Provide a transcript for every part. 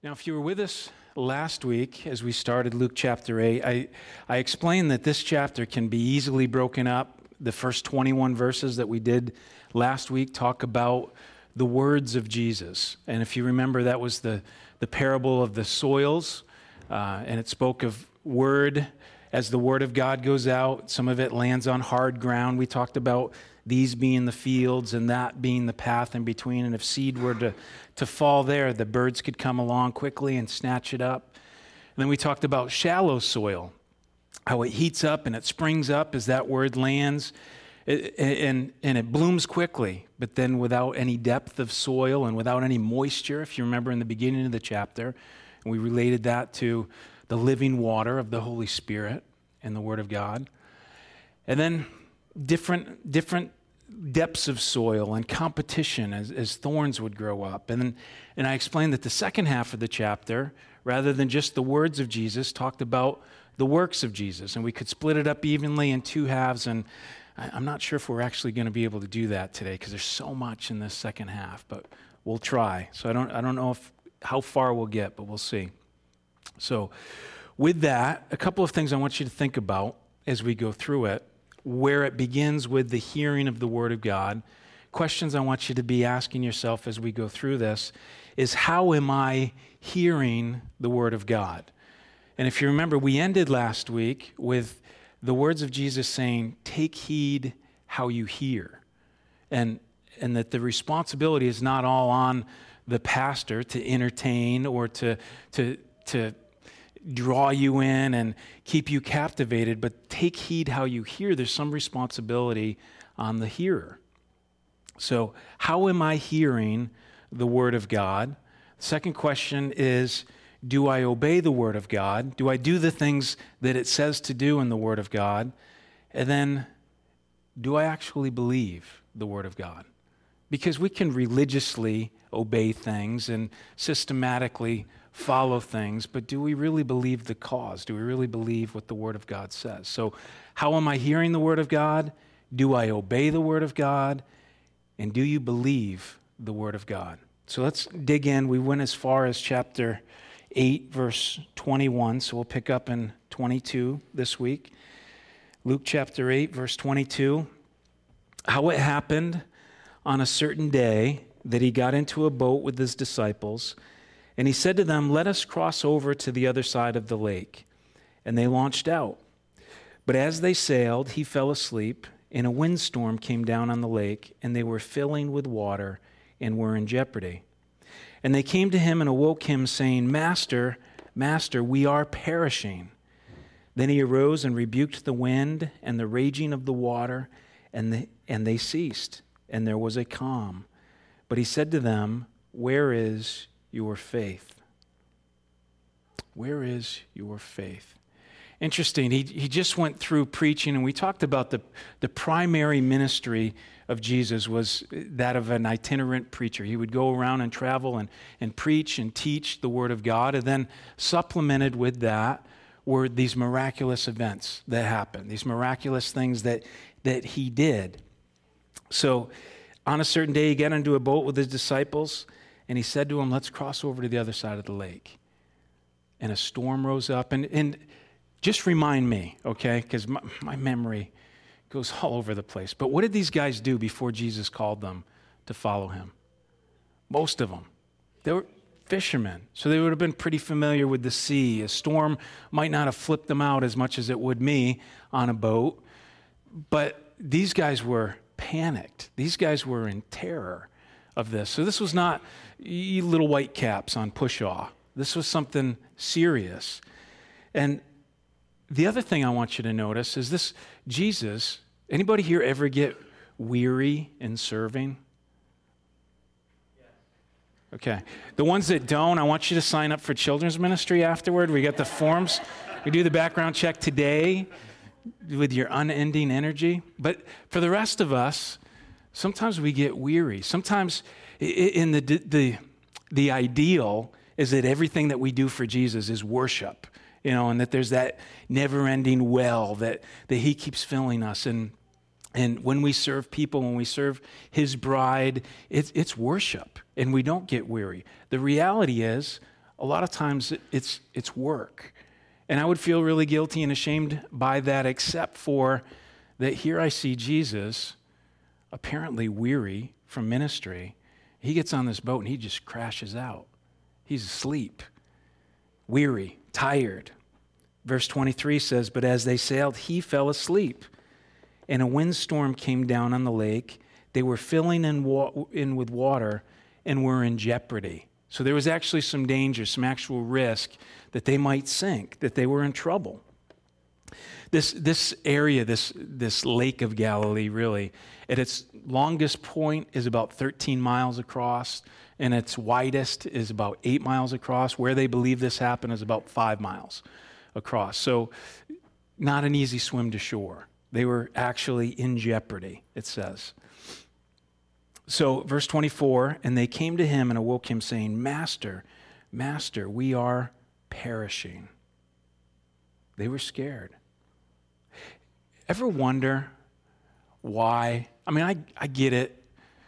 Now, if you were with us last week as we started Luke chapter 8, I explained that this chapter can be easily broken up. The first 21 verses that we did last week talk about the words of Jesus. And if you remember, that was the parable of the soils, and it spoke of word. As the word of God goes out, some of it lands on hard ground. We talked about these being the fields and that being the path in between. And if seed were to fall there, the birds could come along quickly and snatch it up. And then we talked about shallow soil, how it heats up and it springs up as that word lands, and it blooms quickly, but then without any depth of soil and without any moisture. If you remember in the beginning of the chapter, and we related that to the living water of the Holy Spirit and the Word of God. And then different depths of soil and competition as thorns would grow up. And I explained that the second half of the chapter, rather than just the words of Jesus, talked about the works of Jesus. And we could split it up evenly in two halves. And I'm not sure if we're actually going to be able to do that today because there's so much in this second half, but we'll try. So I don't know how far we'll get, but we'll see. So with that, a couple of things I want you to think about as we go through it, where it begins with the hearing of the Word of God. Questions I want you to be asking yourself as we go through this is, how am I hearing the Word of God? And if you remember, we ended last week with the words of Jesus saying, take heed how you hear. And that the responsibility is not all on the pastor to entertain or to draw you in and keep you captivated, but take heed how you hear. There's some responsibility on the hearer. So how am I hearing the Word of God? Second question is, do I obey the Word of God? Do I do the things that it says to do in the Word of God? And then, do I actually believe the Word of God? Because we can religiously obey things and systematically follow things, but do we really believe the cause? Do we really believe what the Word of God says? So how am I hearing the Word of God? Do I obey the Word of God? And do you believe the Word of God? So let's dig in. We went as far as chapter 8, verse 21, so we'll pick up in 22 this week. Luke chapter 8, verse 22. How it happened on a certain day that he got into a boat with his disciples, and he said to them, let us cross over to the other side of the lake. And they launched out. But as they sailed, he fell asleep, and a windstorm came down on the lake, and they were filling with water and were in jeopardy. And they came to him and awoke him, saying, Master, Master, we are perishing. Then he arose and rebuked the wind and the raging of the water, and they ceased, and there was a calm. But he said to them, where is your faith? Where is your faith? Interesting. He just went through preaching, and we talked about the primary ministry of Jesus was that of an itinerant preacher. He would go around and travel and preach and teach the Word of God, and then supplemented with that were these miraculous events that happened, these miraculous things that he did. So on a certain day, he got into a boat with his disciples, and he said to them, let's cross over to the other side of the lake. And a storm rose up. And just remind me, okay, because my memory goes all over the place. But what did these guys do before Jesus called them to follow him? Most of them. They were fishermen, so they would have been pretty familiar with the sea. A storm might not have flipped them out as much as it would me on a boat. But these guys were panicked. These guys were in terror of this. So this was not little white caps on push-aw. This was something serious. And the other thing I want you to notice is this: Jesus, anybody here ever get weary in serving? Okay. The ones that don't, I want you to sign up for children's ministry afterward. We got the forms. We do the background check today with your unending energy. But for the rest of us, sometimes we get weary. Sometimes in the ideal is that everything that we do for Jesus is worship, and that there's that never-ending well that he keeps filling us. And when we serve people, when we serve his bride, it's worship, and we don't get weary. The reality is, a lot of times it's work. And I would feel really guilty and ashamed by that, except for that here I see Jesus apparently weary from ministry. He gets on this boat and he just crashes out. He's asleep, weary, tired. Verse 23 says, but as they sailed, he fell asleep, and a windstorm came down on the lake. They were filling in with water and were in jeopardy. So there was actually some danger, some actual risk that they might sink, that they were in trouble. This area, this Lake of Galilee, really, at its longest point is about 13 miles across, and its widest is about 8 miles across. Where they believe this happened is about 5 miles across. So not an easy swim to shore. They were actually in jeopardy, it says. So verse 24, and they came to him and awoke him, saying, Master, Master, we are perishing. They were scared. Ever wonder why? I mean, I get it.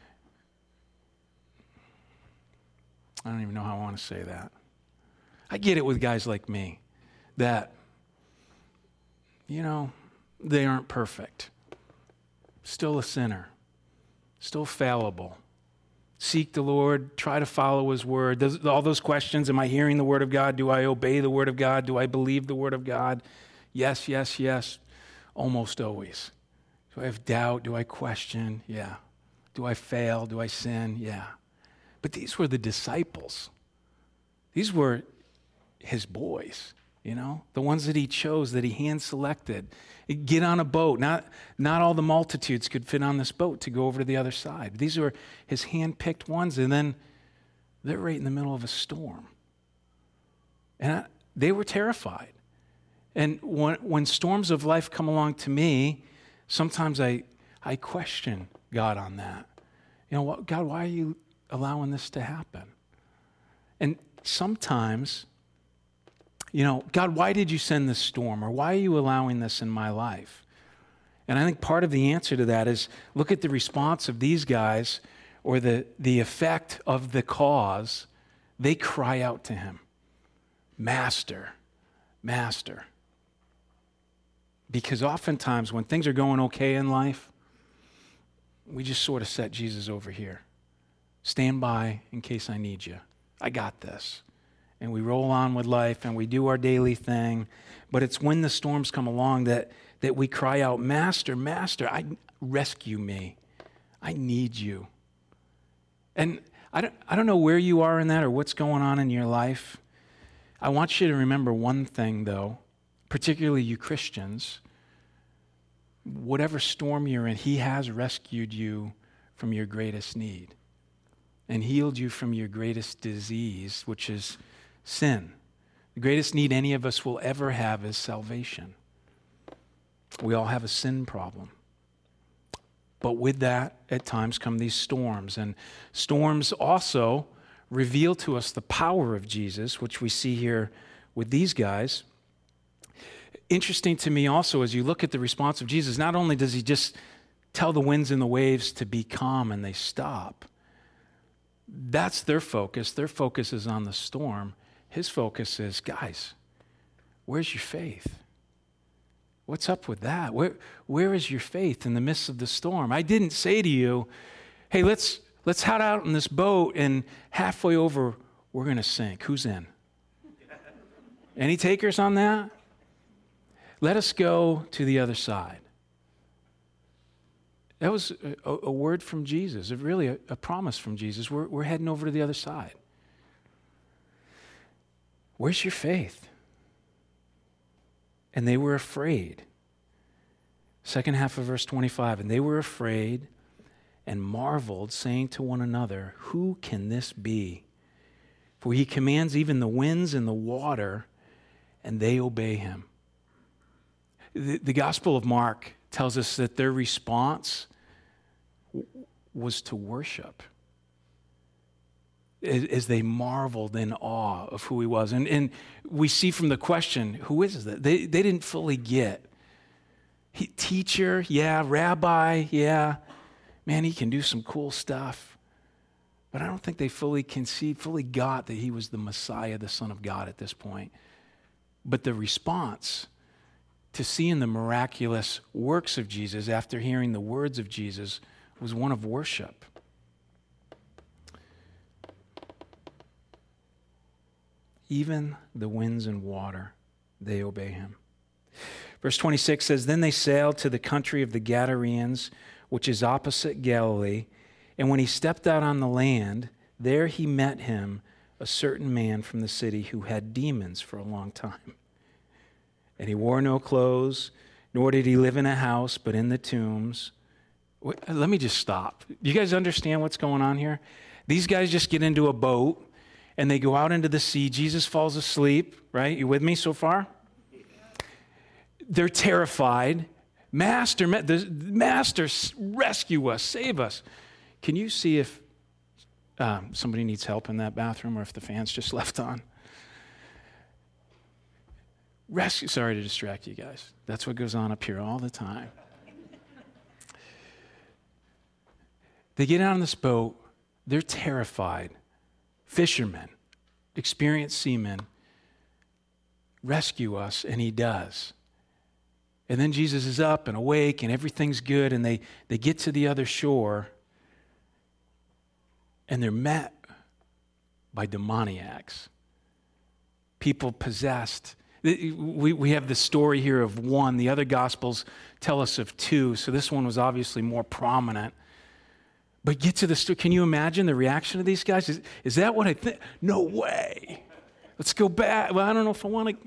I don't even know how I want to say that. I get it with guys like me that, they aren't perfect. Still a sinner. Still fallible. Seek the Lord, try to follow his word. All those questions, am I hearing the word of God? Do I obey the word of God? Do I believe the word of God? Yes, yes, yes, almost always. Do I have doubt? Do I question? Yeah. Do I fail? Do I sin? Yeah. But these were the disciples. These were his boys, the ones that he chose, that he hand-selected. Get on a boat. Not all the multitudes could fit on this boat to go over to the other side. These were his hand-picked ones, and then they're right in the middle of a storm. And they were terrified. And when storms of life come along to me, sometimes I question God on that. God, why are you allowing this to happen? And sometimes, God, why did you send this storm? Or why are you allowing this in my life? And I think part of the answer to that is look at the response of these guys, or the effect of the cause. They cry out to him, Master, Master. Because oftentimes when things are going okay in life, we just sort of set Jesus over here. Stand by in case I need you. I got this. And we roll on with life and we do our daily thing. But it's when the storms come along that we cry out, Master, Master, rescue me. I need you. And I don't know where you are in that or what's going on in your life. I want you to remember one thing, though, particularly you Christians. Whatever storm you're in, he has rescued you from your greatest need and healed you from your greatest disease, which is sin. The greatest need any of us will ever have is salvation. We all have a sin problem. But with that, at times come these storms. And storms also reveal to us the power of Jesus, which we see here with these guys. Interesting to me also, as you look at the response of Jesus, not only does he just tell the winds and the waves to be calm and they stop. That's their focus. Their focus is on the storm. His focus is, guys, where's your faith? What's up with that? Where is your faith in the midst of the storm? I didn't say to you, hey, let's head out in this boat and halfway over, we're going to sink. Who's in? Any takers on that? Let us go to the other side. That was a word from Jesus, really a promise from Jesus. We're heading over to the other side. Where's your faith? And they were afraid. Second half of verse 25, and they were afraid and marveled, saying to one another, who can this be? For he commands even the winds and the water, and they obey him. The Gospel of Mark tells us that their response was to worship as they marveled in awe of who he was. And we see from the question, who is that? They didn't fully get. Teacher, yeah. Rabbi, yeah. Man, he can do some cool stuff. But I don't think they fully got that he was the Messiah, the Son of God at this point. But the response to seeing the miraculous works of Jesus after hearing the words of Jesus was one of worship. Even the winds and water, they obey him. Verse 26 says, Then they sailed to the country of the Gadarenes, which is opposite Galilee. And when he stepped out on the land, there he met him a certain man from the city who had demons for a long time. And he wore no clothes, nor did he live in a house, but in the tombs. Let me just stop. Do you guys understand what's going on here? These guys just get into a boat, and they go out into the sea. Jesus falls asleep, right? You with me so far? They're terrified. Master, rescue us, save us. Can you see if somebody needs help in that bathroom or if the fan's just left on? Sorry to distract you guys. That's what goes on up here all the time. They get out on this boat. They're terrified. Fishermen, experienced seamen, rescue us, and he does. And then Jesus is up and awake and everything's good, and they get to the other shore, and they're met by demoniacs, people possessed. We have the story here of one. The other Gospels tell us of two, so this one was obviously more prominent. But get to the story. Can you imagine the reaction of these guys? Is that what I think? No way. Let's go back. Well, I don't know if I want to.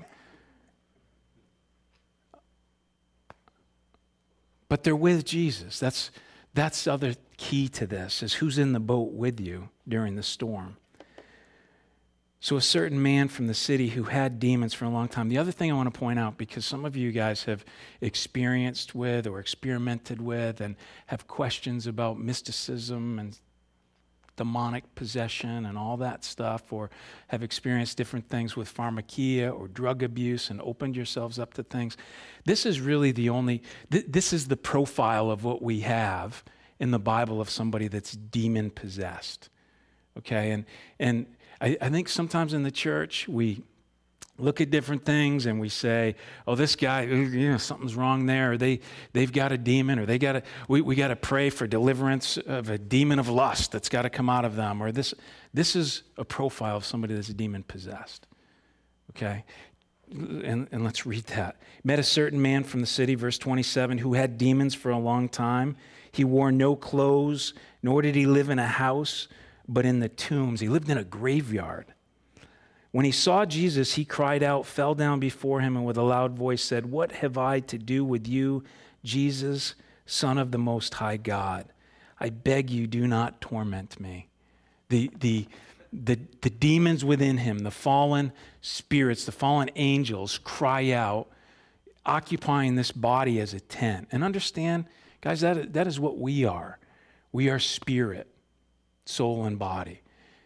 But they're with Jesus. That's the other key to this, is who's in the boat with you during the storm. So a certain man from the city who had demons for a long time. The other thing I want to point out, because some of you guys have experienced with or experimented with and have questions about mysticism and demonic possession and all that stuff, or have experienced different things with pharmakia or drug abuse and opened yourselves up to things. This is really this is the profile of what we have in the Bible of somebody that's demon possessed. Okay, and I think sometimes in the church we look at different things and we say, "Oh, this guy, something's wrong there. Or they've got a demon, or we got to pray for deliverance of a demon of lust that's got to come out of them." Or this is a profile of somebody that's demon possessed. Okay, and let's read that. Met a certain man from the city, verse 27, who had demons for a long time. He wore no clothes, nor did he live in a house, but in the tombs. He lived in a graveyard. When he saw Jesus, he cried out, fell down before him, and with a loud voice said, "What have I to do with you, Jesus, Son of the Most High God? I beg you, do not torment me." The demons within him, the fallen spirits, the fallen angels cry out, occupying this body as a tent. And understand, guys, that is what we are. We are spirit, soul, and body.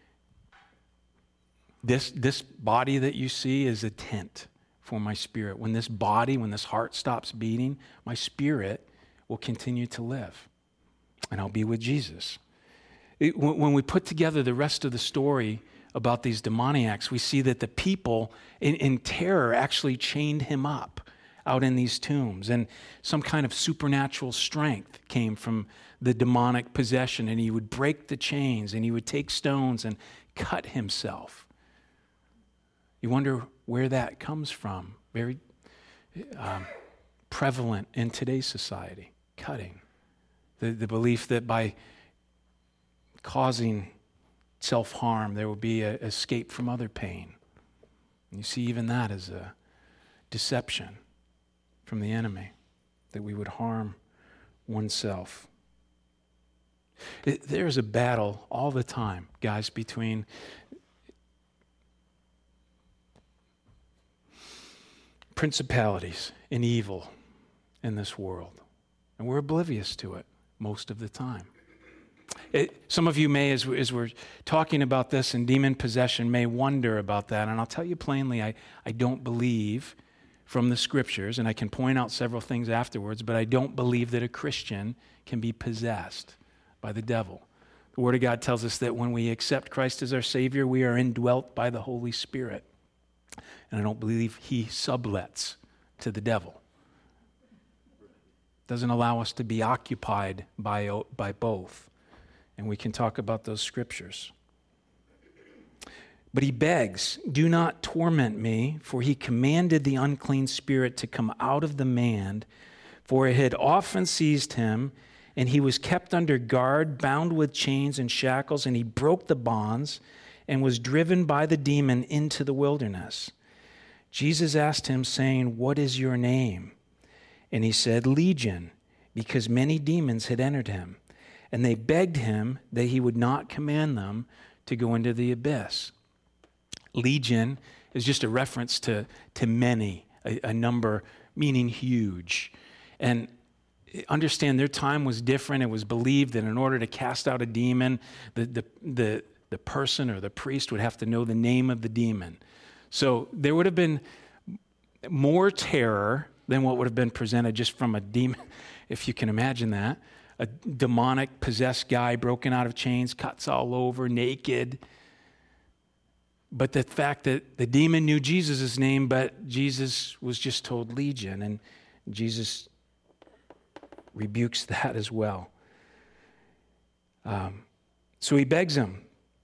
This body that you see is a tent for my spirit. When this heart stops beating, my spirit will continue to live, and I'll be with Jesus. When we put together the rest of the story about these demoniacs, we see that the people in terror actually chained him up out in these tombs, and some kind of supernatural strength came from the demonic possession, and he would break the chains, and he would take stones and cut himself. You wonder where that comes from. Very prevalent in today's society, cutting. The belief that by causing self-harm, there will be an escape from other pain. And you see even that as a deception from the enemy, that we would harm oneself. There's a battle all the time, guys, between principalities and evil in this world. And we're oblivious to it most of the time. Some of you may, as we're talking about this and demon possession, may wonder about that. And I'll tell you plainly, I don't believe from the scriptures, and I can point out several things afterwards, but I don't believe that a Christian can be possessed by the devil. The Word of God tells us that when we accept Christ as our Savior, we are indwelt by the Holy Spirit. And I don't believe he sublets to the devil. Doesn't allow us to be occupied by both. And we can talk about those scriptures. But he begs, "Do not torment me," for he commanded the unclean spirit to come out of the man, for it had often seized him, and he was kept under guard, bound with chains and shackles, and he broke the bonds and was driven by the demon into the wilderness. Jesus asked him, saying, "What is your name?" And he said, "Legion," because many demons had entered him. And they begged him that he would not command them to go into the abyss. Legion is just a reference to many, a number meaning huge. And understand their time was different. It was believed that in order to cast out a demon, the person or the priest would have to know the name of the demon. So there would have been more terror than what would have been presented just from a demon, if you can imagine that. A demonic, possessed guy broken out of chains, cuts all over, naked. But the fact that the demon knew Jesus' name, but Jesus was just told Legion, and Jesus rebukes that as well. So he begs him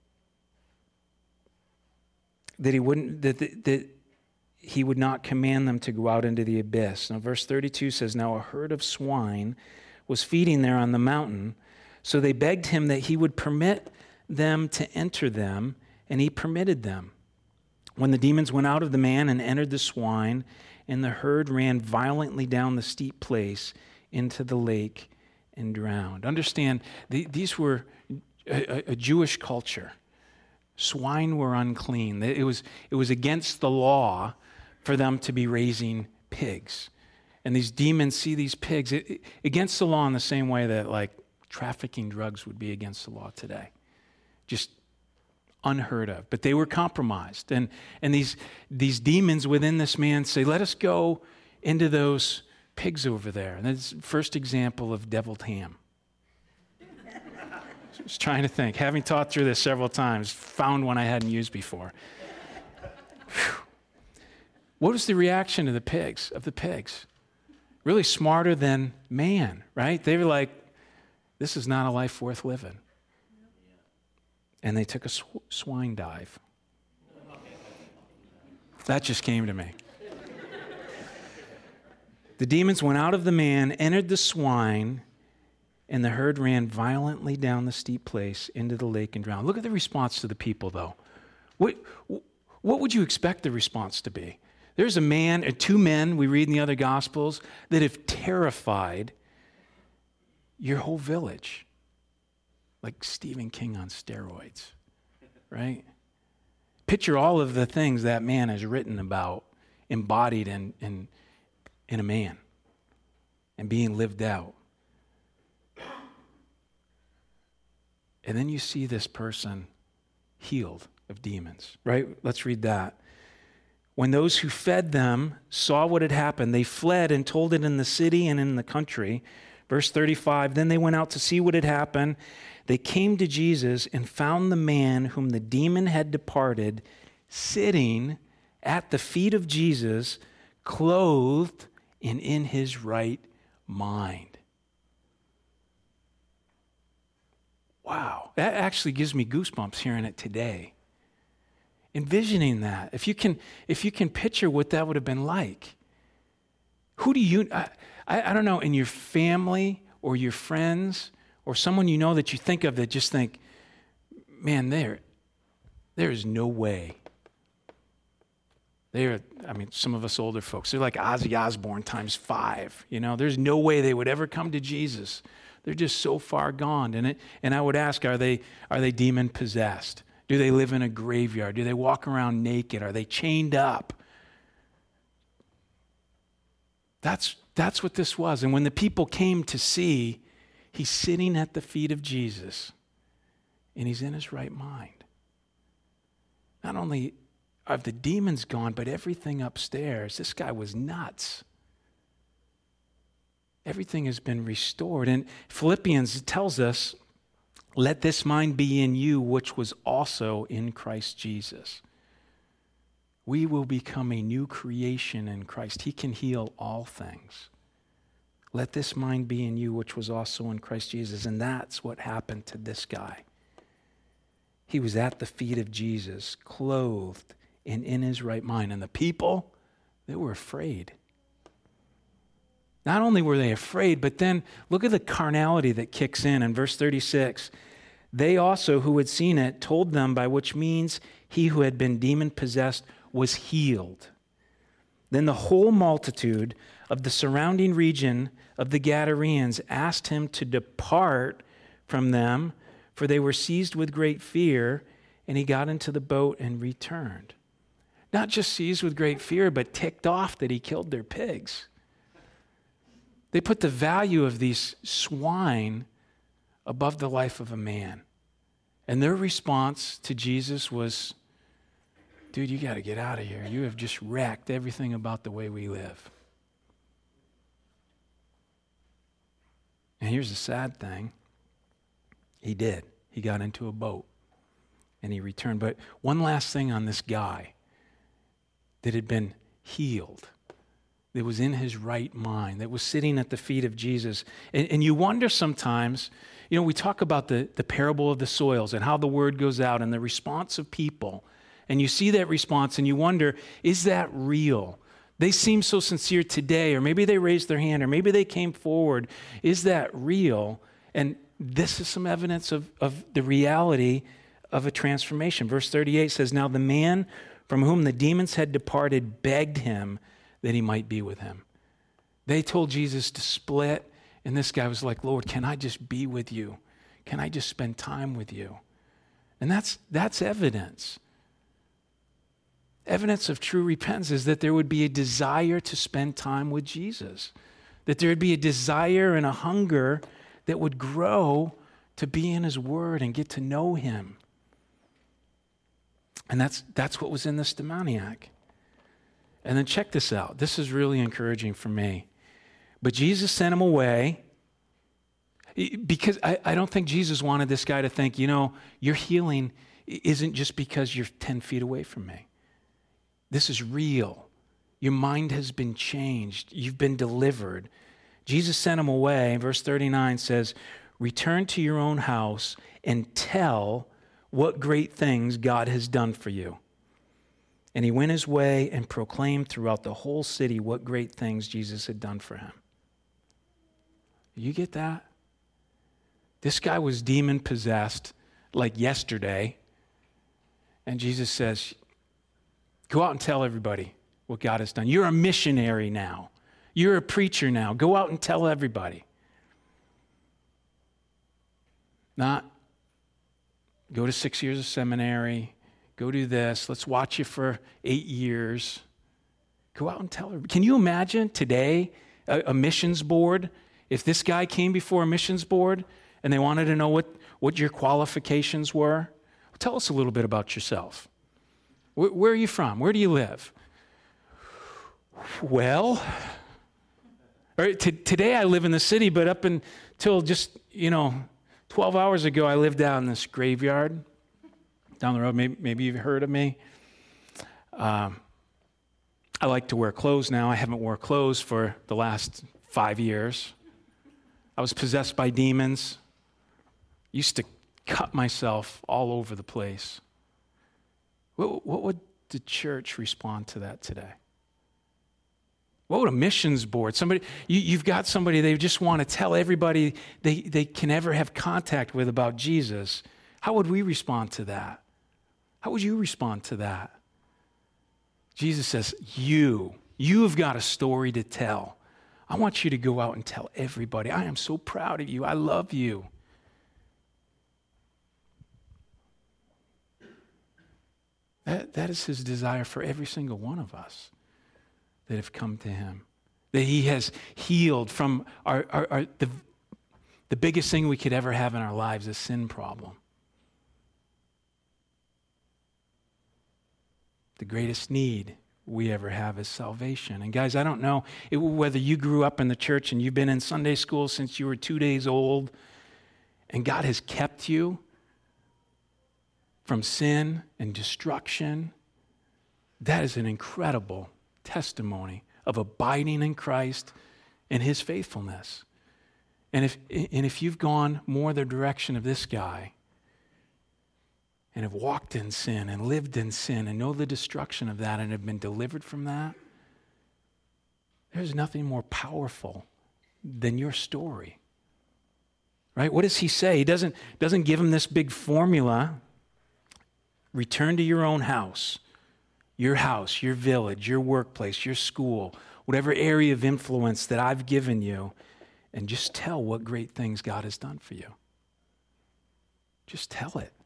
that he would not command them to go out into the abyss. Now, verse 32 says, "Now a herd of swine was feeding there on the mountain, so they begged him that he would permit them to enter them, and he permitted them. When the demons went out of the man and entered the swine, and the herd ran violently down the steep place into the lake and drowned." Understand, these were a Jewish culture. Swine were unclean. It was against the law for them to be raising pigs. And these demons see these pigs against the law in the same way that like trafficking drugs would be against the law today. Just unheard of. But they were compromised. And these demons within this man say, "Let us go into those pigs over there." And that's the first example of deviled ham. I was trying to think. Having taught through this several times, found one I hadn't used before. Whew. What was the reaction of the pigs? Really smarter than man, right? They were like, "This is not a life worth living." And they took a swine dive. That just came to me. The demons went out of the man, entered the swine, and the herd ran violently down the steep place into the lake and drowned. Look at the response to the people, though. What would you expect the response to be? There's a man, or two men, we read in the other Gospels, that have terrified your whole village. Like Stephen King on steroids, right? Picture all of the things that man has written about, embodied in a man, and being lived out. And then you see this person healed of demons, right? Let's read that. "When those who fed them saw what had happened, they fled and told it in the city and in the country." Verse 35, "Then they went out to see what had happened. They came to Jesus and found the man whom the demon had departed sitting at the feet of Jesus, clothed and in his right mind." Wow, that actually gives me goosebumps hearing it today. Envisioning that, if you can picture what that would have been like. Who do you, I don't know, in your family or your friends or someone you know that you think of that just think, man, there is no way. Some of us older folks, they're like Ozzy Osbourne times 5. There's no way they would ever come to Jesus. They're just so far gone. And I would ask, are they demon possessed? Do they live in a graveyard? Do they walk around naked? Are they chained up? That's what this was. And when the people came to see, he's sitting at the feet of Jesus, and he's in his right mind. Not only are the demons gone, but everything upstairs. This guy was nuts. Everything has been restored. And Philippians tells us Let this mind be in you, which was also in Christ Jesus. We will become a new creation in Christ. He can heal all things. Let this mind be in you, which was also in Christ Jesus. And that's what happened to this guy. He was at the feet of Jesus, clothed and in his right mind. And the people, they were afraid. Not only were they afraid, but then look at the carnality that kicks in verse 36. They also, who had seen it, told them by which means he who had been demon-possessed was healed. Then the whole multitude of the surrounding region of the Gadarenes asked him to depart from them, for they were seized with great fear, and he got into the boat and returned. Not just seized with great fear, but ticked off that he killed their pigs. They put the value of these swine above the life of a man. And their response to Jesus was, dude, you got to get out of here. You have just wrecked everything about the way we live. And here's the sad thing. He did. He got into a boat and he returned. But one last thing on this guy that had been healed, that was in his right mind, that was sitting at the feet of Jesus. And you wonder sometimes, we talk about the parable of the soils and how the word goes out and the response of people. And you see that response and you wonder, is that real? They seem so sincere today, or maybe they raised their hand, or maybe they came forward. Is that real? And this is some evidence of the reality of a transformation. Verse 38 says, now the man from whom the demons had departed begged him that he might be with him. They told Jesus to split, and this guy was like, Lord, can I just be with you? Can I just spend time with you? And that's evidence. Evidence of true repentance is that there would be a desire to spend time with Jesus, that there would be a desire and a hunger that would grow to be in his word and get to know him. And that's what was in this demoniac. And then check this out. This is really encouraging for me. But Jesus sent him away because I don't think Jesus wanted this guy to think, your healing isn't just because you're 10 feet away from me. This is real. Your mind has been changed. You've been delivered. Jesus sent him away. Verse 39 says, return to your own house and tell what great things God has done for you. And he went his way and proclaimed throughout the whole city what great things Jesus had done for him. You get that? This guy was demon-possessed like yesterday. And Jesus says, go out and tell everybody what God has done. You're a missionary now. You're a preacher now. Go out and tell everybody. Not go to 6 years of seminary. Go do this. Let's watch you for 8 years. Go out and tell everybody. Can you imagine today a missions board? If this guy came before a missions board and they wanted to know what your qualifications were, tell us a little bit about yourself. Where are you from? Where do you live? Well, today I live in the city, but up until just, 12 hours ago, I lived out in this graveyard down the road. Maybe you've heard of me. I like to wear clothes now. I haven't worn clothes for the last 5 years. I was possessed by demons. Used to cut myself all over the place. What would the church respond to that today? What would a missions board, you've got somebody they just want to tell everybody they can ever have contact with about Jesus. How would we respond to that? How would you respond to that? Jesus says, you've got a story to tell. I want you to go out and tell everybody, I am so proud of you. I love you. That is his desire for every single one of us that have come to him. That he has healed from the biggest thing we could ever have in our lives, a sin problem. The greatest need we ever have is salvation. And guys, I don't know whether you grew up in the church and you've been in Sunday school since you were 2 days old, and God has kept you from sin and destruction, that is an incredible testimony of abiding in Christ and his faithfulness. And if you've gone more the direction of this guy and have walked in sin and lived in sin and know the destruction of that and have been delivered from that, there's nothing more powerful than your story. Right? What does he say? He doesn't give him this big formula. Return to your own house, your village, your workplace, your school, whatever area of influence that I've given you, and just tell what great things God has done for you. Just tell it.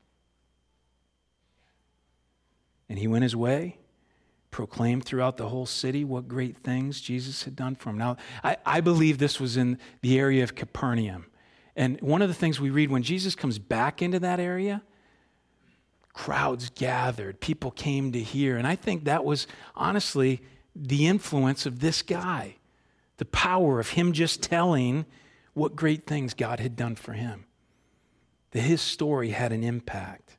And he went his way, proclaimed throughout the whole city what great things Jesus had done for him. Now, I believe this was in the area of Capernaum. And one of the things we read, when Jesus comes back into that area, crowds gathered, people came to hear. And I think that was honestly the influence of this guy, the power of him just telling what great things God had done for him, that his story had an impact.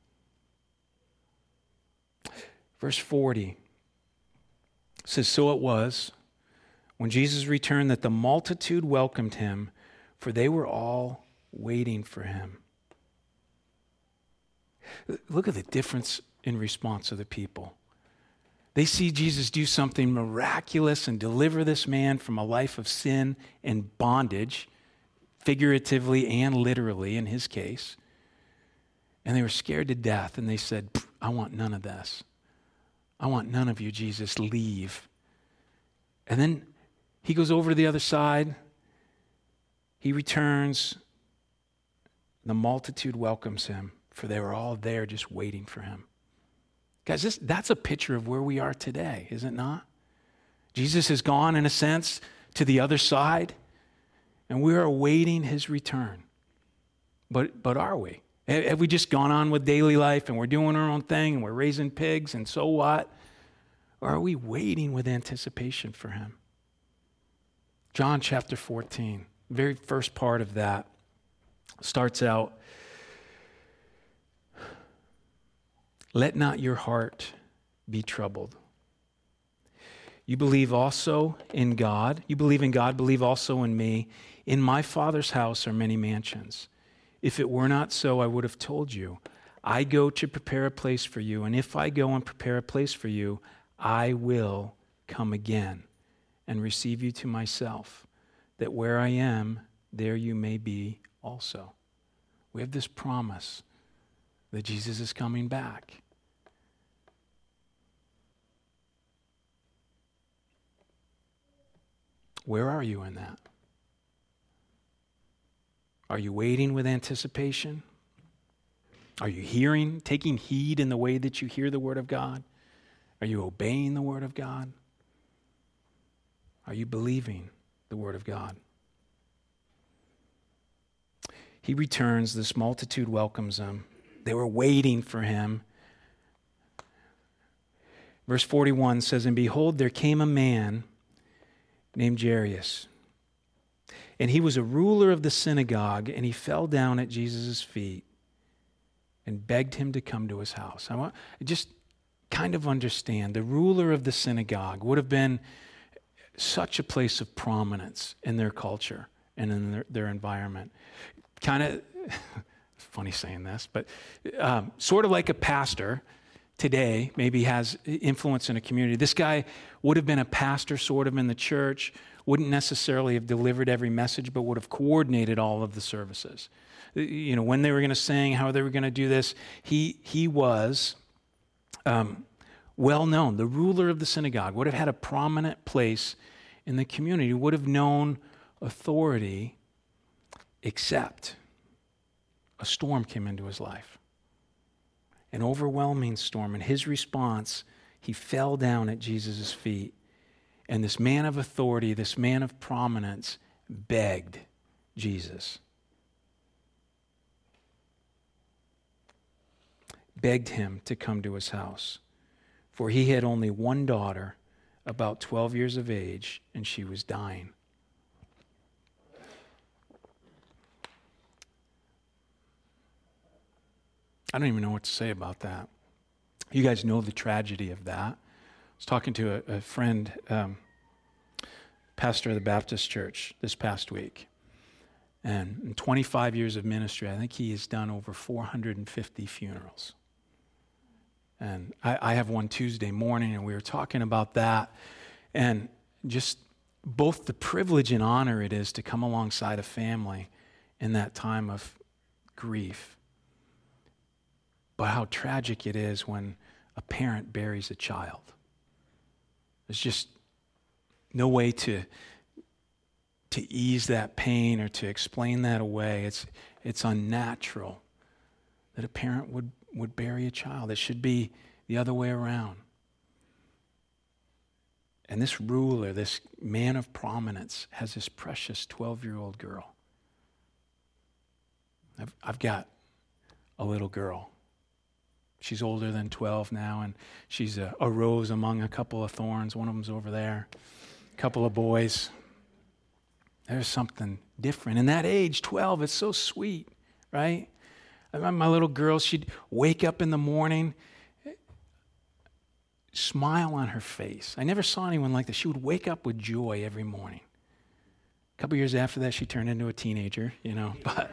Verse 40 says, "So it was, when Jesus returned, that the multitude welcomed him, for they were all waiting for him." Look at the difference in response of the people. They see Jesus do something miraculous and deliver this man from a life of sin and bondage, figuratively and literally in his case. And they were scared to death, and they said, "I want none of this. I want none of you, Jesus. Leave." And then he goes over to the other side. He returns. The multitude welcomes him, for they were all there just waiting for him. Guys, that's a picture of where we are today, is it not? Jesus has gone, in a sense, to the other side, and we are awaiting his return. But are we? Have we just gone on with daily life and we're doing our own thing and we're raising pigs and so what? Or are we waiting with anticipation for him? John chapter 14, very first part of that starts out, "Let not your heart be troubled. You believe also in God. You believe in God, believe also in me. In my Father's house are many mansions. If it were not so, I would have told you. I go to prepare a place for you, and if I go and prepare a place for you, I will come again and receive you to myself, that where I am, there you may be also." We have this promise that Jesus is coming back. Where are you in that? Are you waiting with anticipation? Are you hearing, taking heed in the way that you hear the word of God? Are you obeying the word of God? Are you believing the word of God? He returns, this multitude welcomes him. They were waiting for him. Verse 41 says, "And behold, there came a man named Jairus, and he was a ruler of the synagogue, and he fell down at Jesus' feet and begged him to come to his house." I want just kind of understand, the ruler of the synagogue would have been such a place of prominence in their culture and in their environment. Kind of, funny saying this, but sort of like a pastor today maybe has influence in a community. This guy would have been a pastor sort of in the church, wouldn't necessarily have delivered every message, but would have coordinated all of the services. You know, when they were going to sing, how they were going to do this, he was well known. The ruler of the synagogue would have had a prominent place in the community, would have known authority, except a storm came into his life. An overwhelming storm. And his response, he fell down at Jesus' feet. And this man of authority, this man of prominence, begged Jesus. Begged him to come to his house. For he had only one daughter, about 12 years of age, and she was dying. I don't even know what to say about that. You guys know the tragedy of that. I was talking to a friend, pastor of the Baptist church this past week. And in 25 years of ministry, I think he has done over 450 funerals. And I have one Tuesday morning, and we were talking about that. And just both the privilege and honor it is to come alongside a family in that time of grief. But how tragic it is when a parent buries a child. There's just no way to ease that pain or to explain that away. It's unnatural that a parent would bury a child. It should be the other way around. And this ruler, this man of prominence, has this precious 12-year-old girl. I've got a little girl. She's older than 12 now, and she's a rose among a couple of thorns. One of them's over there. A couple of boys. There's something different. In that age, 12, it's so sweet, right? I remember my little girl, she'd wake up in the morning, smile on her face. I never saw anyone like this. She would wake up with joy every morning. A couple years after that, she turned into a teenager, but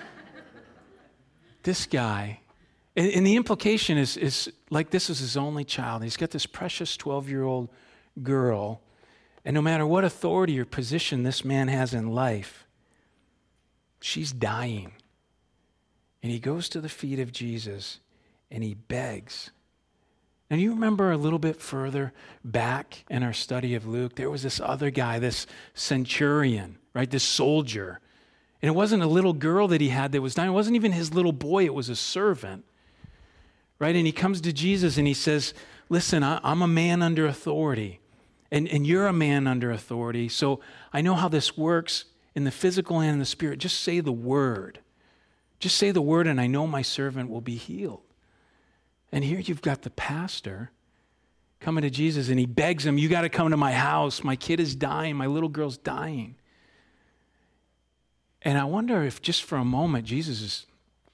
this guy, and the implication is like this is his only child. He's got this precious 12-year-old girl, and no matter what authority or position this man has in life, she's dying. And he goes to the feet of Jesus and he begs. And you remember a little bit further back in our study of Luke, there was this other guy, this centurion, right? This soldier. And it wasn't a little girl that he had that was dying. It wasn't even his little boy. It was a servant, right? And he comes to Jesus and he says, listen, I'm a man under authority. And you're a man under authority. So I know how this works in the physical and in the spirit. Just say the word. Just say the word and I know my servant will be healed. And here you've got the pastor coming to Jesus and he begs him, you got to come to my house. My kid is dying. My little girl's dying. And I wonder if just for a moment Jesus is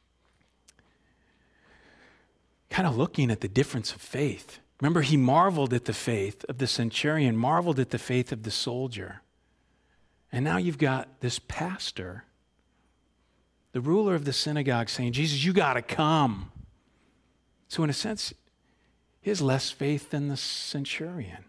kind of looking at the difference of faith. Remember, he marveled at the faith of the centurion, marveled at the faith of the soldier. And now you've got this pastor, the ruler of the synagogue, saying, Jesus, you got to come. So in a sense, he has less faith than the centurion.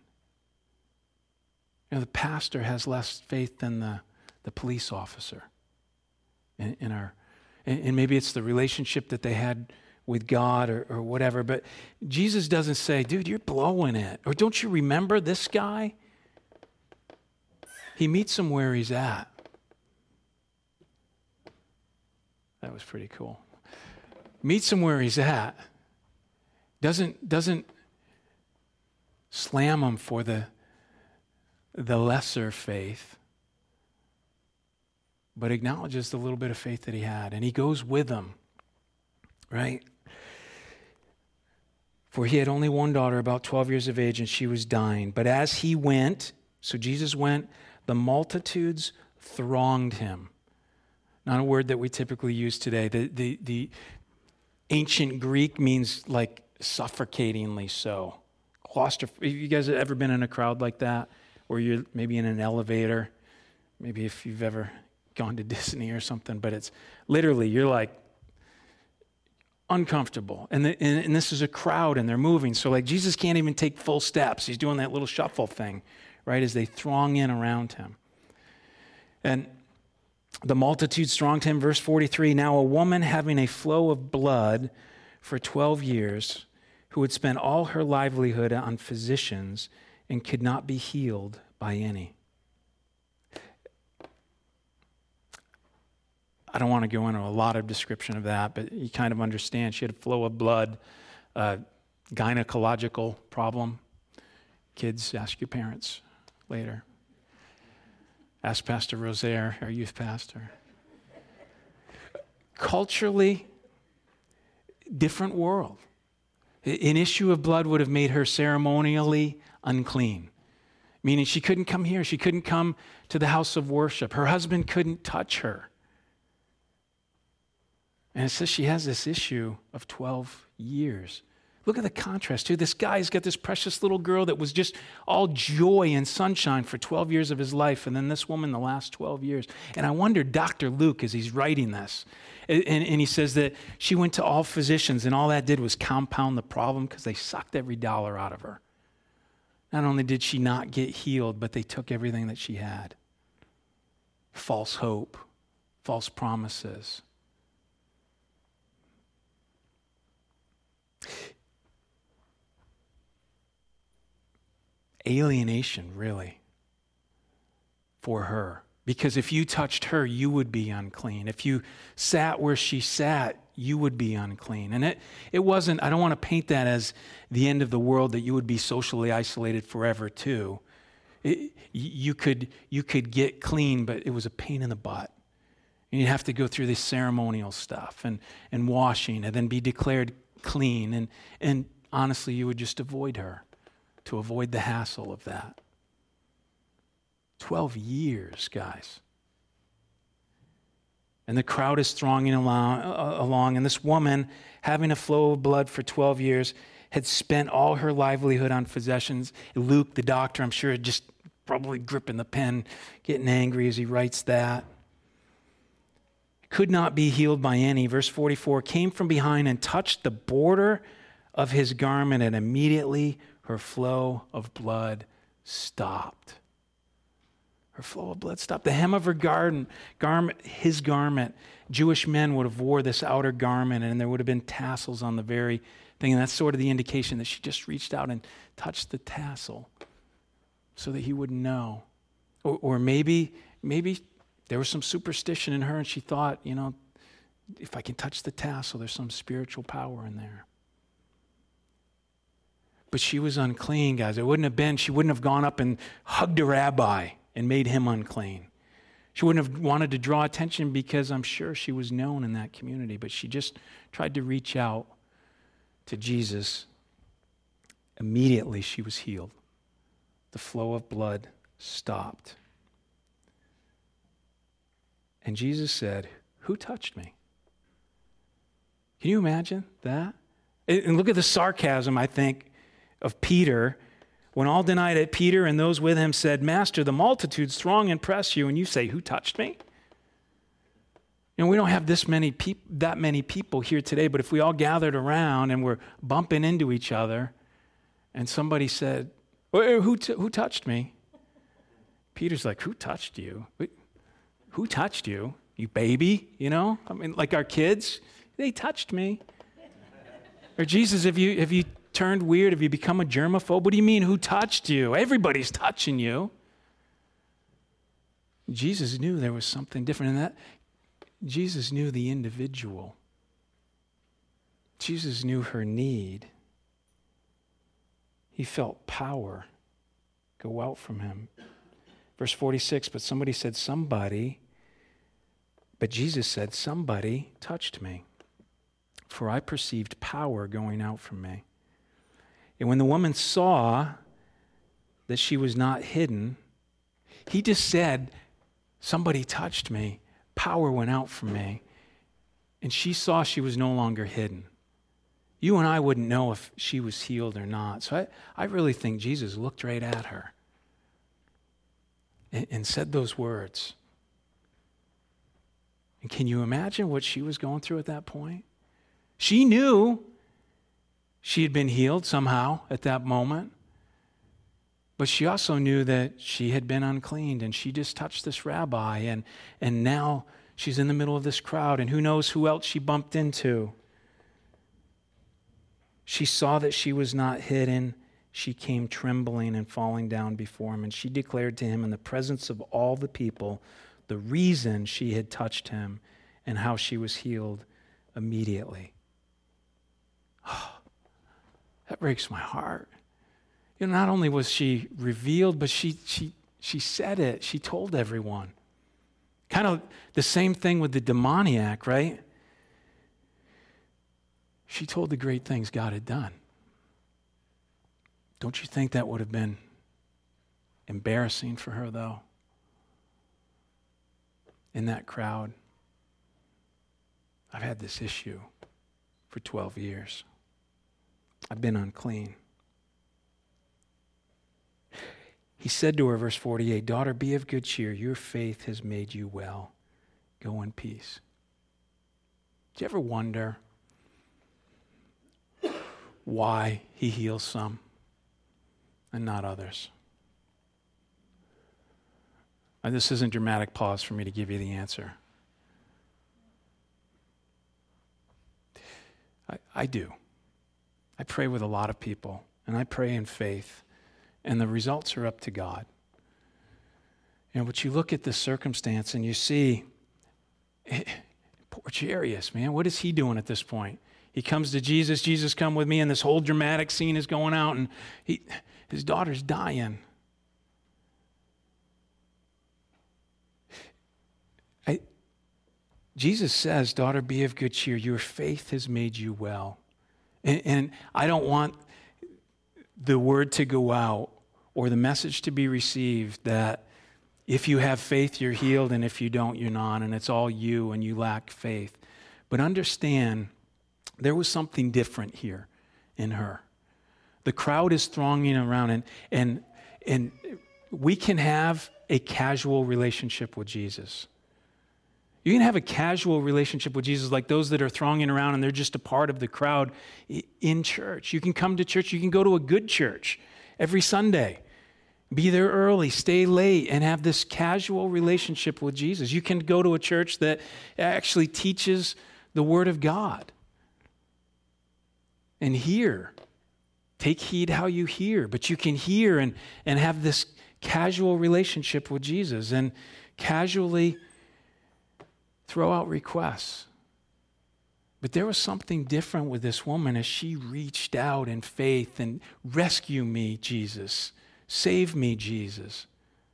The pastor has less faith than the police officer. And maybe it's the relationship that they had with God or whatever. But Jesus doesn't say, dude, you're blowing it. Or don't you remember this guy? He meets him where he's at. That was pretty cool. Meets him where he's at. Doesn't slam him for the lesser faith, but acknowledges the little bit of faith that he had. And he goes with him, right? For he had only one daughter, about 12 years of age, and she was dying. But as he went, so Jesus went, the multitudes thronged him. Not a word that we typically use today. The ancient Greek means like suffocatingly so. Claustrophobic. You guys have ever been in a crowd like that? Where you're maybe in an elevator? Maybe if you've ever gone to Disney or something, but it's literally, you're like uncomfortable. And this is a crowd and they're moving. So like Jesus can't even take full steps. He's doing that little shuffle thing, right? As they throng in around him. And the multitude thronged him, verse 43, now a woman having a flow of blood for 12 years, who had spent all her livelihood on physicians and could not be healed by any. I don't want to go into a lot of description of that, but you kind of understand. She had a flow of blood, gynecological problem. Kids, ask your parents later. Ask Pastor Rosaire, our youth pastor. Culturally, different world. An issue of blood would have made her ceremonially unclean, meaning she couldn't come here. She couldn't come to the house of worship. Her husband couldn't touch her. And it says she has this issue of 12 years. Look at the contrast, too. This guy's got this precious little girl that was just all joy and sunshine for 12 years of his life, and then this woman the last 12 years. And I wonder, Dr. Luke, as he's writing this, and he says that she went to all physicians, and all that did was compound the problem because they sucked every dollar out of her. Not only did she not get healed, but they took everything that she had. False hope, false promises. Alienation, really, for her. Because if you touched her, you would be unclean. If you sat where she sat, you would be unclean. And it wasn't, I don't want to paint that as the end of the world, that you would be socially isolated forever too. You could get clean, but it was a pain in the butt. And you'd have to go through this ceremonial stuff and washing and then be declared clean. And honestly, you would just avoid her to avoid the hassle of that. 12 years, guys. And the crowd is thronging along, and this woman, having a flow of blood for 12 years, had spent all her livelihood on possessions. Luke, the doctor, I'm sure, just probably gripping the pen, getting angry as he writes that. Could not be healed by any. Verse 44, came from behind and touched the border of his garment, and immediately her flow of blood stopped. Her flow of blood stopped. The hem of her garment, his garment, Jewish men would have wore this outer garment, and there would have been tassels on the very thing. And that's sort of the indication that she just reached out and touched the tassel so that he wouldn't know. Or maybe there was some superstition in her, and she thought, if I can touch the tassel, there's some spiritual power in there. But she was unclean, guys. She wouldn't have gone up and hugged a rabbi and made him unclean. She wouldn't have wanted to draw attention because I'm sure she was known in that community, but she just tried to reach out to Jesus. Immediately she was healed. The flow of blood stopped. And Jesus said, "Who touched me?" Can you imagine that? And look at the sarcasm, I think, of Peter. When all denied it, Peter and those with him said, "Master, the multitudes throng and press you, and you say, 'Who touched me?'" We don't have that many people here today, but if we all gathered around and we're bumping into each other, and somebody said, who touched me? Peter's like, "Who touched you? Who touched you? You baby?" Like our kids, they touched me. Or Jesus, have you turned weird? Have you become a germaphobe? What do you mean, who touched you? Everybody's touching you. Jesus knew there was something different in that. Jesus knew the individual. Jesus knew her need. He felt power go out from him. Verse 46, but Jesus said, "Somebody touched me, for I perceived power going out from me." And when the woman saw that she was not hidden, he just said, "Somebody touched me, power went out from me." And she saw she was no longer hidden. You and I wouldn't know if she was healed or not. So I really think Jesus looked right at her and said those words. And can you imagine what she was going through at that point? She knew she had been healed somehow at that moment. But she also knew that she had been uncleaned, and she just touched this rabbi, and now she's in the middle of this crowd, and who knows who else she bumped into. She saw that she was not hidden. She came trembling and falling down before him, and she declared to him in the presence of all the people the reason she had touched him and how she was healed immediately. Oh, that breaks my heart. Not only was she revealed, but she said it. She told everyone. Kind of the same thing with the demoniac, right? She told the great things God had done. Don't you think that would have been embarrassing for her, though? In that crowd. I've had this issue for 12 years. I've been unclean. He said to her, verse 48, daughter, be of good cheer. Your faith has made you well. Go in peace. Do you ever wonder why he heals some and not others? And this isn't dramatic pause for me to give you the answer. I do. I pray with a lot of people, and I pray in faith, and the results are up to God. But you look at this circumstance and you see, poor Jairus, man, what is he doing at this point? He comes to Jesus, Jesus, come with me, and this whole dramatic scene is going out, and his daughter's dying. Jesus says, daughter, be of good cheer. Your faith has made you well. And I don't want the word to go out or the message to be received that if you have faith, you're healed, and if you don't, you're not, and it's all you and you lack faith. But understand, there was something different here in her. The crowd is thronging around, and we can have a casual relationship with Jesus. You can have a casual relationship with Jesus like those that are thronging around and they're just a part of the crowd in church. You can come to church. You can go to a good church every Sunday. Be there early, stay late, and have this casual relationship with Jesus. You can go to a church that actually teaches the Word of God. And hear. Take heed how you hear. But you can hear and have this casual relationship with Jesus and casually throw out requests. But there was something different with this woman as she reached out in faith and rescue me, Jesus. Save me, Jesus.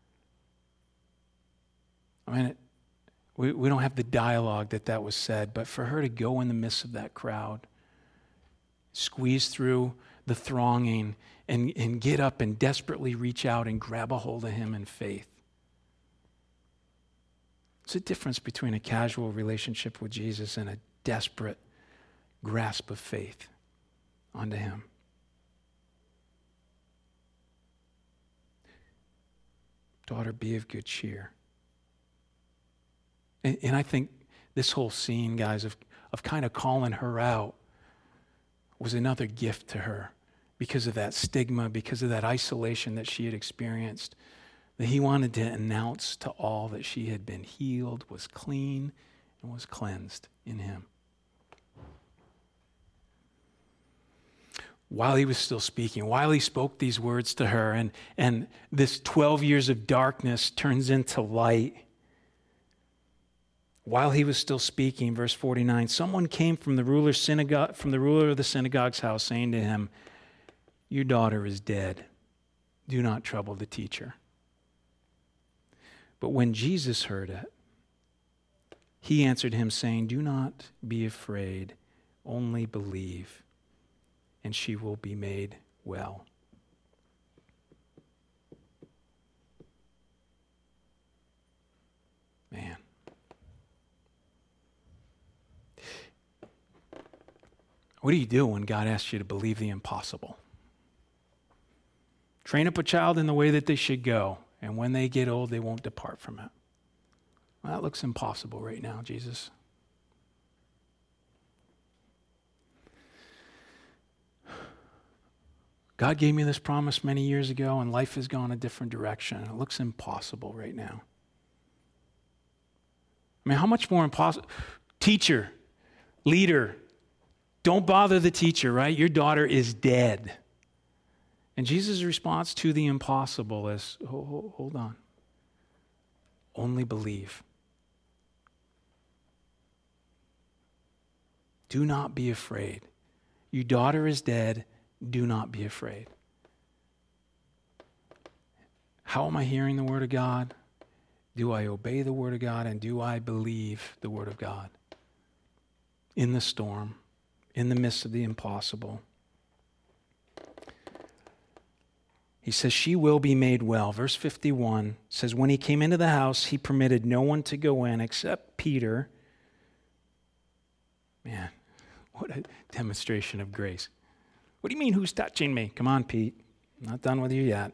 I mean, we don't have the dialogue that was said, but for her to go in the midst of that crowd, squeeze through the thronging and get up and desperately reach out and grab a hold of him in faith. There's a difference between a casual relationship with Jesus and a desperate grasp of faith onto him. Daughter, be of good cheer. And I think this whole scene, guys, of kind of calling her out was another gift to her because of that stigma, because of that isolation that she had experienced. That he wanted to announce to all that she had been healed, was clean, and was cleansed in him. While he was still speaking, while he spoke these words to her, and this 12 years of darkness turns into light. While he was still speaking, verse 49, someone came from the ruler of the synagogue's house, saying to him, your daughter is dead. Do not trouble the teacher. But when Jesus heard it, he answered him, saying, do not be afraid, only believe, and she will be made well. Man. What do you do when God asks you to believe the impossible? Train up a child in the way that they should go, and when they get old, they won't depart from it. Well, that looks impossible right now, Jesus. God gave me this promise many years ago, and life has gone a different direction. It looks impossible right now. I mean, how much more impossible? Teacher, leader, don't bother the teacher, right? Your daughter is dead. And Jesus' response to the impossible is, hold on. Only believe. Do not be afraid. Your daughter is dead. Do not be afraid. How am I hearing the Word of God? Do I obey the Word of God, and do I believe the Word of God? In the storm, in the midst of the impossible. He says, she will be made well. Verse 51 says, when he came into the house, he permitted no one to go in except Peter Man, what a demonstration of grace. What do you mean, who's touching me? Come on, Pete. I'm not done with you yet.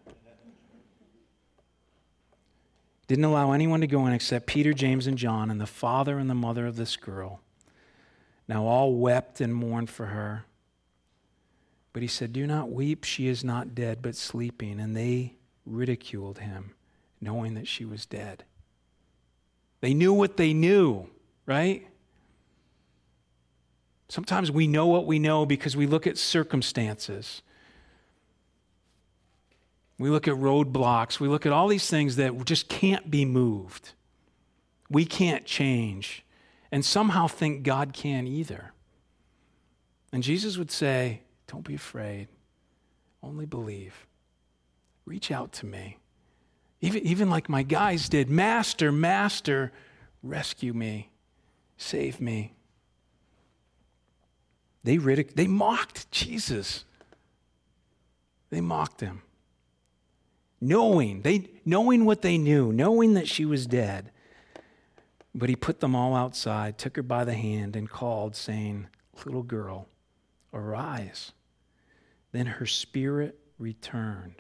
Didn't allow anyone to go in except Peter, James, and John, and the father and the mother of this girl. Now all wept and mourned for her. But he said, do not weep, she is not dead, but sleeping. And they ridiculed him, knowing that she was dead. They knew what they knew, right? Sometimes we know what we know because we look at circumstances. We look at roadblocks. We look at all these things that just can't be moved. We can't change. And somehow think God can either. And Jesus would say, don't be afraid. Only believe. Reach out to me. Even like my guys did. Master, Master, rescue me. Save me. They mocked Jesus. They mocked him. Knowing what they knew, knowing that she was dead. But he put them all outside, took her by the hand, and called, saying, little girl, arise. Then her spirit returned.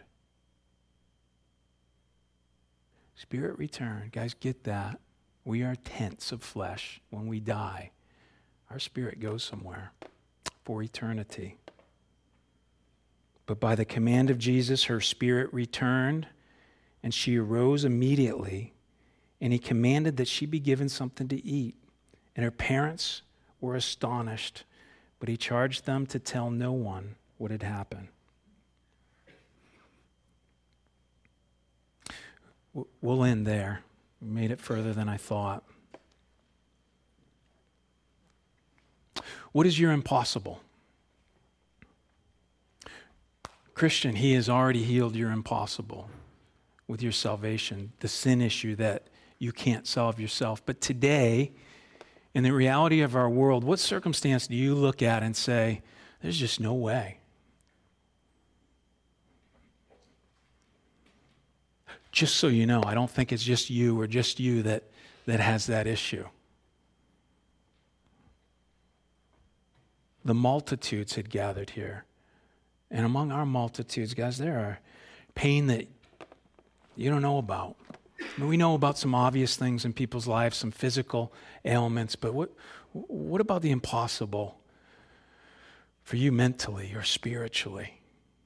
Spirit returned. Guys, get that. We are tents of flesh. When we die, our spirit goes somewhere for eternity. But by the command of Jesus, her spirit returned, and she arose immediately, and he commanded that she be given something to eat. And her parents were astonished, but he charged them to tell no one what had happened. We'll end there. We made it further than I thought. What is your impossible? Christian, he has already healed your impossible with your salvation, the sin issue that you can't solve yourself. But today, in the reality of our world, what circumstance do you look at and say, there's just no way? Just so you know, I don't think it's just you or just you that has that issue. The multitudes had gathered here. And among our multitudes, guys, there are pain that you don't know about. I mean, we know about some obvious things in people's lives, some physical ailments, but what about the impossible for you mentally or spiritually?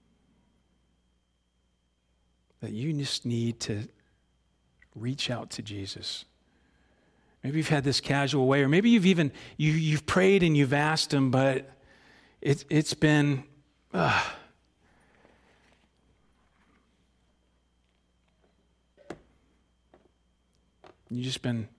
That you just need to reach out to Jesus. Maybe you've had this casual way, or maybe you've prayed and you've asked him, but it's been you've just been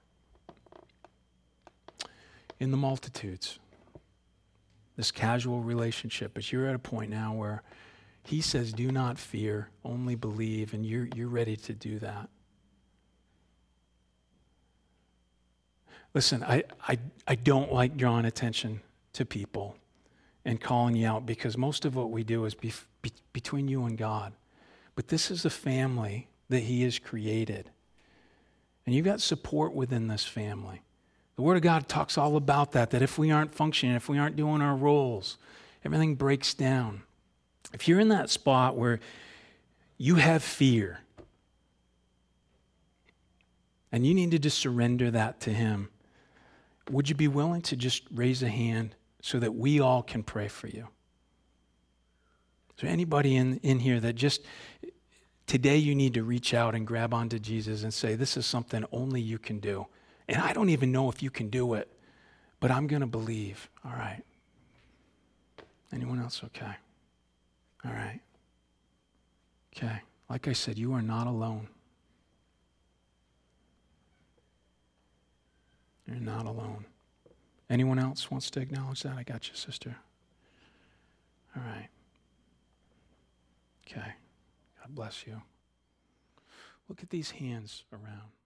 in the multitudes. This casual relationship, but you're at a point now where he says, do not fear, only believe, and you're ready to do that. Listen, I don't like drawing attention to people and calling you out because most of what we do is between you and God. But this is a family that he has created. And you've got support within this family. The Word of God talks all about that if we aren't functioning, if we aren't doing our roles, everything breaks down. If you're in that spot where you have fear and you need to just surrender that to him, would you be willing to just raise a hand so that we all can pray for you? Is there anybody in here that just today you need to reach out and grab onto Jesus and say, this is something only you can do. And I don't even know if you can do it, but I'm going to believe. All right. Anyone else? Okay. All right. Okay. Like I said, you are not alone. You're not alone. Anyone else wants to acknowledge that? I got you, sister. All right. Okay. God bless you. Look at these hands around.